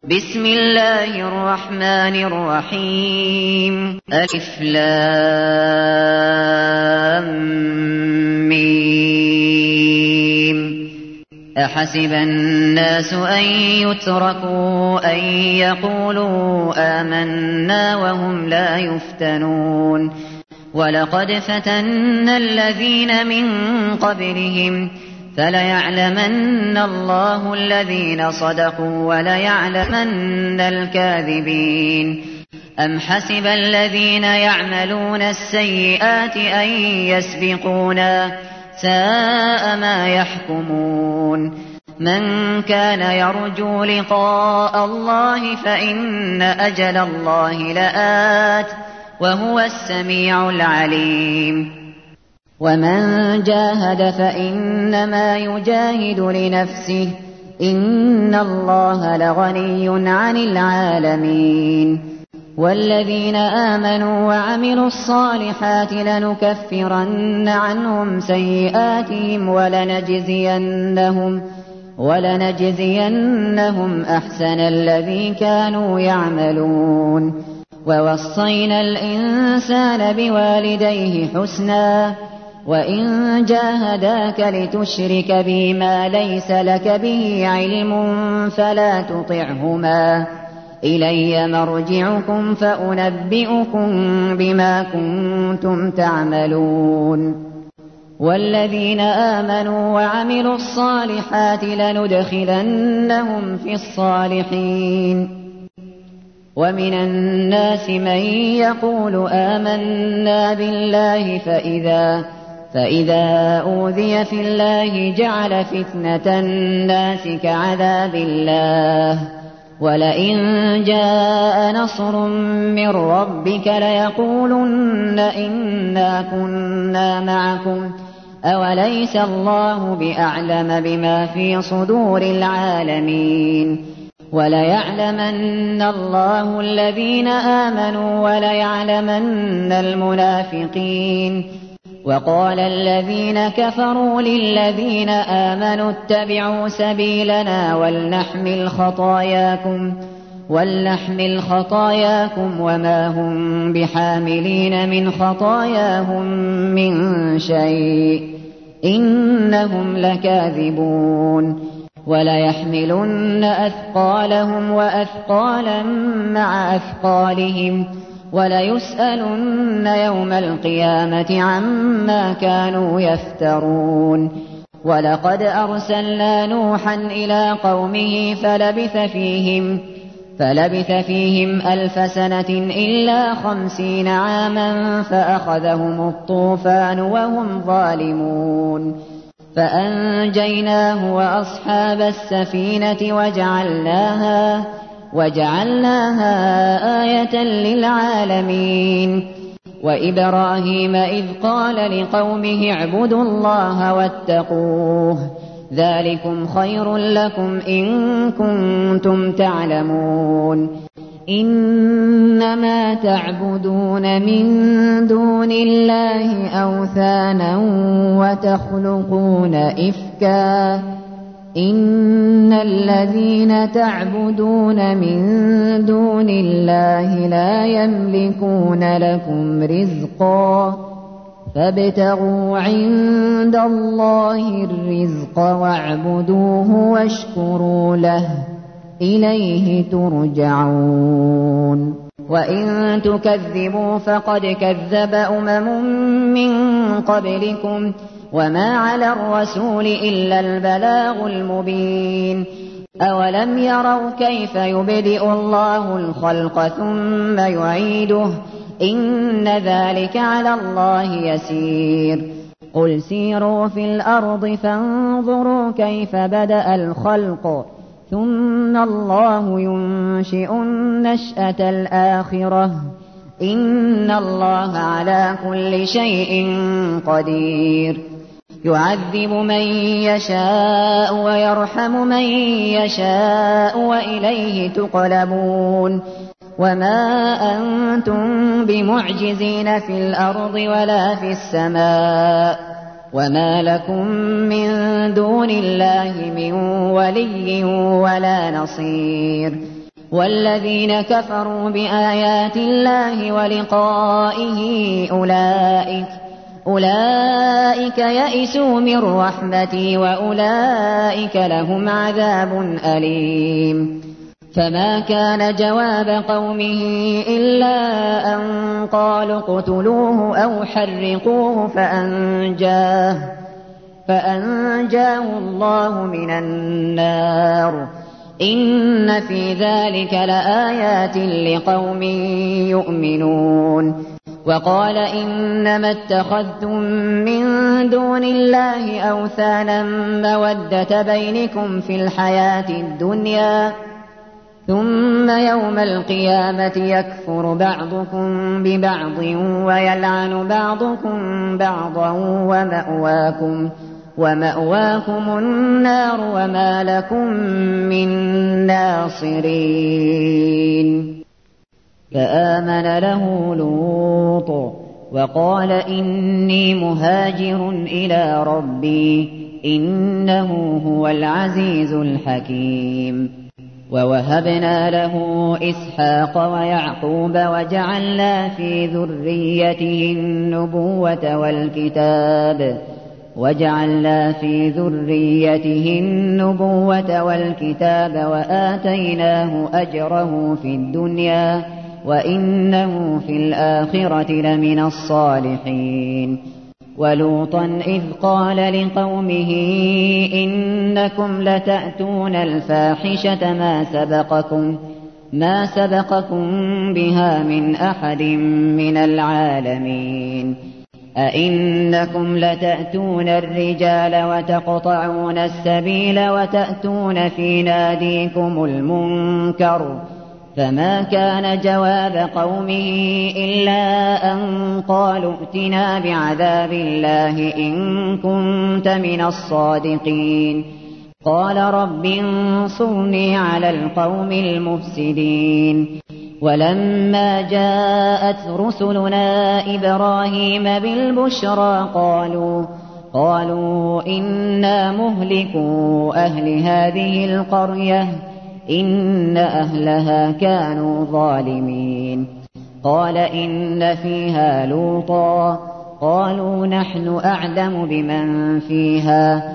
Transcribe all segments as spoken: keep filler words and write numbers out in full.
بسم الله الرحمن الرحيم ألف لام ميم أحسب الناس أن يتركوا أن يقولوا آمنا وهم لا يفتنون ولقد فتنا الذين من قبلهم فليعلمن الله الذين صدقوا وليعلمن الكاذبين أم حسب الذين يعملون السيئات أن يسبقونا ساء ما يحكمون من كان يرجو لقاء الله فإن أجل الله لآت وهو السميع العليم ومن جاهد فإنما يجاهد لنفسه إن الله لغني عن العالمين والذين آمنوا وعملوا الصالحات لنكفرن عنهم سيئاتهم ولنجزينهم ولنجزينهم أحسن الذي كانوا يعملون ووصينا الإنسان بوالديه حسنا وإن جاهداك لتشرك بي ما ليس لك به علم فلا تطعهما إلي مرجعكم فأنبئكم بما كنتم تعملون والذين آمنوا وعملوا الصالحات لندخلنهم في الصالحين ومن الناس من يقول آمنا بالله فإذا فإذا أوذي في الله جعل فتنة الناس كعذاب الله ولئن جاء نصر من ربك ليقولن إنا كنا معكم أوليس الله بأعلم بما في صدور العالمين وليعلمن الله الذين آمنوا وليعلمن المنافقين وقال الذين كفروا للذين آمنوا اتبعوا سبيلنا ولنحمل خطاياكم ولنحمل خطاياكم وما هم بحاملين من خطاياهم من شيء إنهم لكاذبون وليحملن أثقالهم وأثقالا مع أثقالهم وليسألن يوم القيامة عما كانوا يفترون ولقد أرسلنا نوحا إلى قومه فلبث فيهم فلبث فيهم ألف سنة إلا خمسين عاما فأخذهم الطوفان وهم ظالمون فأنجيناه وأصحاب السفينة وجعلناها وجعلناها آية للعالمين وإبراهيم إذ قال لقومه اعبدوا الله واتقوه ذلكم خير لكم إن كنتم تعلمون إنما تعبدون من دون الله أوثانا وتخلقون إفكا إن الذين تعبدون من دون الله لا يملكون لكم رزقا فابتغوا عند الله الرزق واعبدوه واشكروا له إليه ترجعون وإن تكذبوا فقد كذب أمم من قبلكم وما على الرسول إلا البلاغ المبين أولم يروا كيف يبدئ الله الخلق ثم يعيده إن ذلك على الله يسير قل سيروا في الأرض فانظروا كيف بدأ الخلق ثم الله ينشئ النشأة الآخرة إن الله على كل شيء قدير يعذب من يشاء ويرحم من يشاء وإليه تقلبون وما أنتم بمعجزين في الأرض ولا في السماء وما لكم من دون الله من ولي ولا نصير والذين كفروا بآيات الله ولقائه أولئك أولئك يئسوا من رحمتي وأولئك لهم عذاب أليم. فما كان جواب قومه إلا أن قالوا اقتلوه أو حرقوه فأنجاه فأنجاه الله من النار. إن في ذلك لآيات لقوم يؤمنون. وقال إنما اتخذتم من دون الله أوثانا مودة بينكم في الحياة الدنيا ثم يوم القيامة يكفر بعضكم ببعض ويلعن بعضكم بعضا ومأواكم ومأواكم النار وما لكم من ناصرين. فآمن له لوط وقال إني مهاجر إلى ربي إنه هو العزيز الحكيم. ووهبنا له إسحاق ويعقوب وجعلنا في ذريته النبوة والكتاب وجعلنا في ذريته النبوة والكتاب وآتيناه أجره في الدنيا وإنه في الآخرة لمن الصالحين. ولوطا إذ قال لقومه إنكم لتأتون الفاحشة ما سبقكم ما سبقكم بها من أحد من العالمين. أئنكم لتأتون الرجال وتقطعون السبيل وتأتون في ناديكم المنكر. فما كان جواب قومه إلا أن قالوا ائتنا بعذاب الله إن كنت من الصادقين. قال رب انصرني على القوم المفسدين. ولما جاءت رسلنا إبراهيم بالبشرى قالوا قالوا إنا مهلكو أهل هذه القرية إن أهلها كانوا ظالمين. قال إن فيها لوطا قالوا نحن أعلم بمن فيها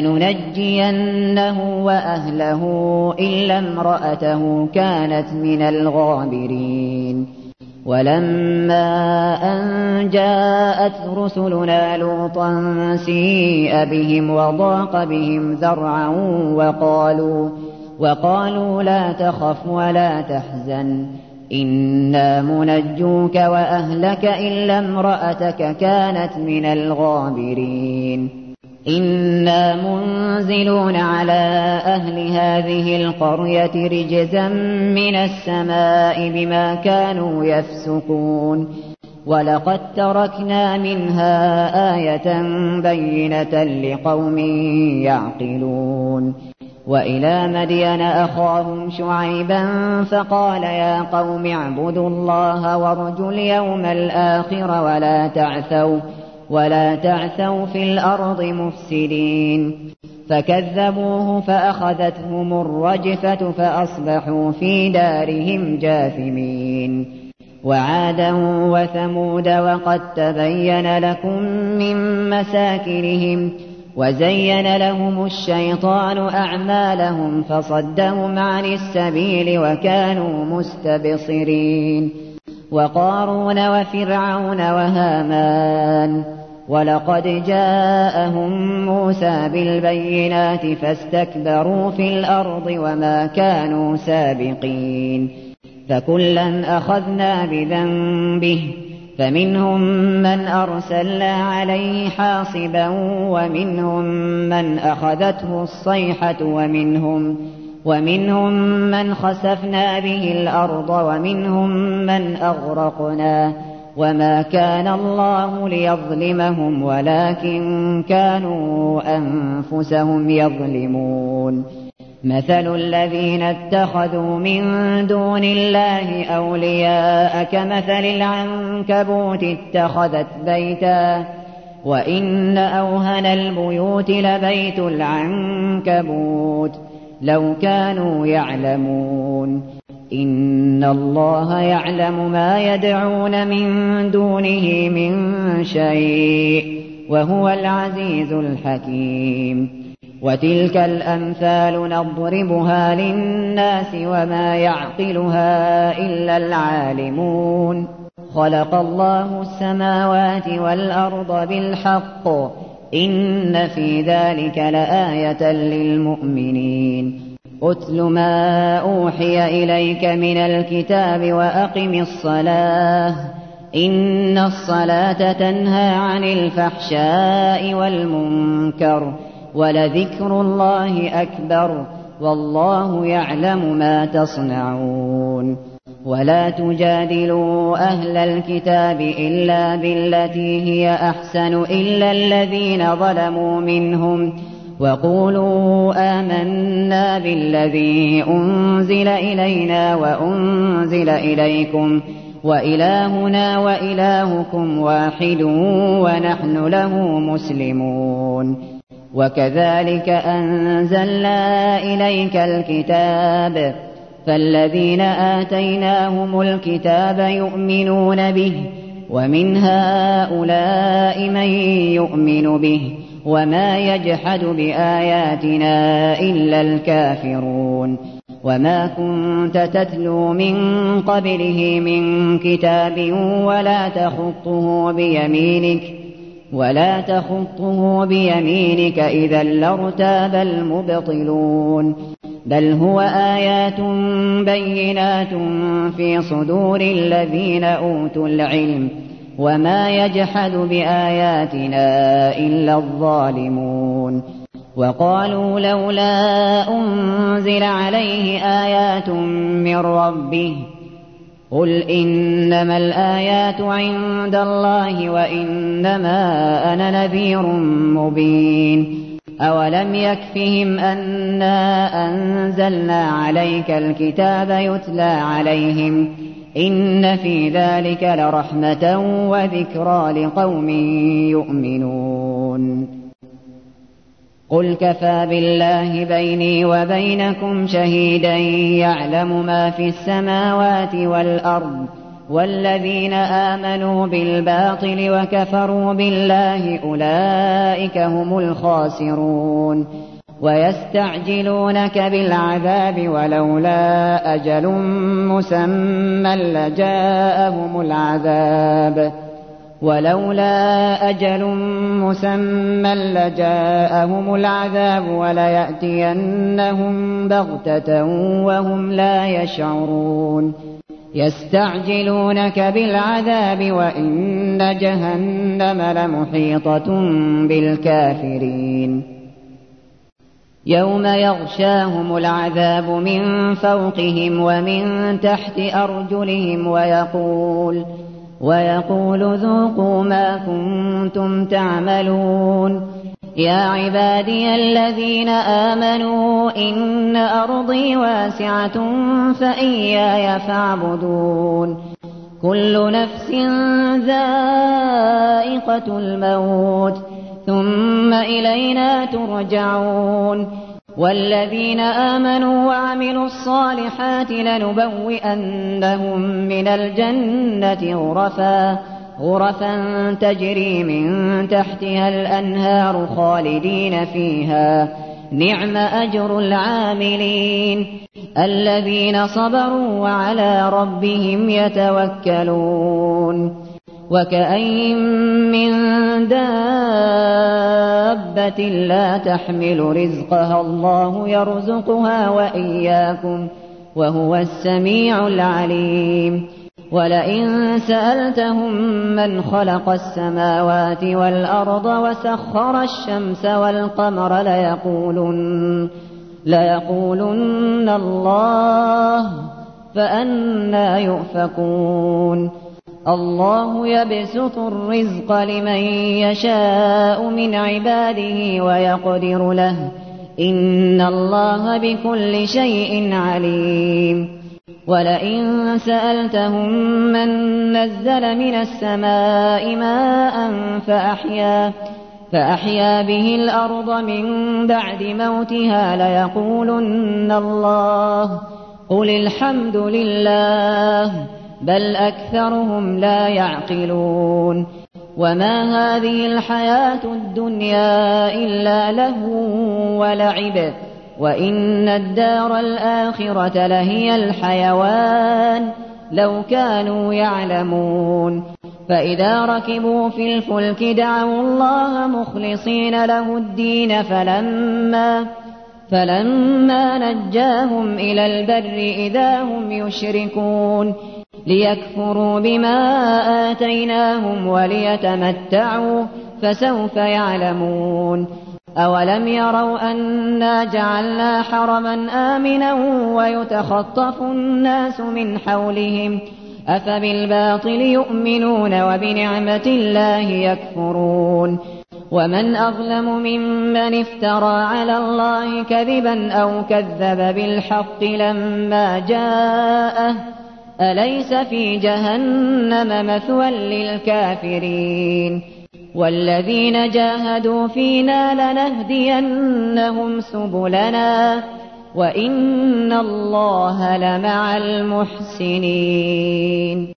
لننجينه وأهله إلا امرأته كانت من الغابرين. ولما أن جاءت رسلنا لوطا سيء بهم وضاق بهم ذرعا وقالوا وقالوا لا تخف ولا تحزن إنا منجوك وأهلك إلا امرأتك كانت من الغابرين. إنا منزلون على أهل هذه القرية رجزا من السماء بما كانوا يفسقون. ولقد تركنا منها آية بينة لقوم يعقلون. وإلى مدين أخاهم شعيبا فقال يا قوم اعبدوا الله وارجوا اليوم الآخر ولا تعثوا ولا تعثوا في الأرض مفسدين. فكذبوه فأخذتهم الرجفة فأصبحوا في دارهم جاثمين. وعادا وثمود وقد تبين لكم من مساكنهم وزين لهم الشيطان أعمالهم فصدهم عن السبيل وكانوا مستبصرين. وقارون وفرعون وهامان ولقد جاءهم موسى بالبينات فاستكبروا في الأرض وما كانوا سابقين. فكلا أخذنا بذنبه فمنهم من أرسلنا عليه حاصبا ومنهم من أخذته الصيحة ومنهم ومنهم من خسفنا به الأرض ومنهم من أغرقنا وما كان الله ليظلمهم ولكن كانوا أنفسهم يظلمون. مثل الذين اتخذوا من دون الله أولياء كمثل العنكبوت اتخذت بيتا وإن أوهن البيوت لبيت العنكبوت لو كانوا يعلمون. إن الله يعلم ما يدعون من دونه من شيء وهو العزيز الحكيم وتلك الأمثال نضربها للناس وما يعقلها إلا العالمون خلق الله السماوات والأرض بالحق إن في ذلك لآية للمؤمنين أتل ما أوحي إليك من الكتاب وأقم الصلاة إن الصلاة تنهى عن الفحشاء والمنكر ولذكر الله أكبر والله يعلم ما تصنعون ولا تجادلوا أهل الكتاب إلا بالتي هي أحسن إلا الذين ظلموا منهم وقولوا آمنا بالذي أنزل إلينا وأنزل إليكم وإلهنا وإلهكم واحد ونحن له مسلمون وكذلك أنزلنا إليك الكتاب فالذين آتيناهم الكتاب يؤمنون به ومن هؤلاء من يؤمن به وما يجحد بآياتنا إلا الكافرون وما كنت تتلو من قبله من كتاب ولا تخطه بيمينك ولا تخطه بيمينك إذا لارتاب المبطلون بل هو آيات بينات في صدور الذين أوتوا العلم وما يجحد بآياتنا إلا الظالمون وقالوا لولا أنزل عليه آيات من ربه قل إنما الآيات عند الله وإنما أنا نذير مبين أولم يكفهم أنا أنزلنا عليك الكتاب يتلى عليهم إن في ذلك لرحمة وذكرى لقوم يؤمنون قل كفى بالله بيني وبينكم شهيدا يعلم ما في السماوات والأرض والذين آمنوا بالباطل وكفروا بالله أولئك هم الخاسرون ويستعجلونك بالعذاب ولولا أجل مسمى لجاءهم العذاب ولولا أجل مسمى لجاءهم العذاب وليأتينهم بغتة وهم لا يشعرون يستعجلونك بالعذاب وإن جهنم لمحيطة بالكافرين يوم يغشاهم العذاب من فوقهم ومن تحت أرجلهم ويقول ويقول ذوقوا ما كنتم تعملون يا عبادي الذين آمنوا إن أرضي واسعة فإياي فاعبدون كل نفس ذائقة الموت ثم إلينا ترجعون والذين آمنوا وعملوا الصالحات لنبوئنهم من الجنة غرفا غرفا تجري من تحتها الأنهار خالدين فيها نعم أجر العاملين الذين صبروا وعلى ربهم يتوكلون وكأين من دابة لا تحمل رزقها الله يرزقها وإياكم وهو السميع العليم ولئن سألتهم من خلق السماوات والأرض وسخر الشمس والقمر ليقولن, ليقولن الله فأنى يؤفكون الله يبسط الرزق لمن يشاء من عباده ويقدر له إن الله بكل شيء عليم ولئن سألتهم من نزل من السماء ماء فأحيا, فأحيا به الأرض من بعد موتها ليقولن الله قل الحمد لله بل أكثرهم لا يعقلون وما هذه الحياة الدنيا إلا لهو ولعب وإن الدار الآخرة لهي الحيوان لو كانوا يعلمون فإذا ركبوا في الفلك دعوا الله مخلصين له الدين فلما فلما نجاهم إلى البر إذا هم يشركون ليكفروا بما آتيناهم وليتمتعوا فسوف يعلمون أولم يروا أنا جعلنا حرما آمنا ويتخطف الناس من حولهم أفبالباطل يؤمنون وبنعمة الله يكفرون ومن أظلم ممن افترى على الله كذبا أو كذب بالحق لما جاءه أليس في جهنم مثوى للكافرين والذين جاهدوا فينا لنهدينهم سبلنا وإن الله لمع المحسنين.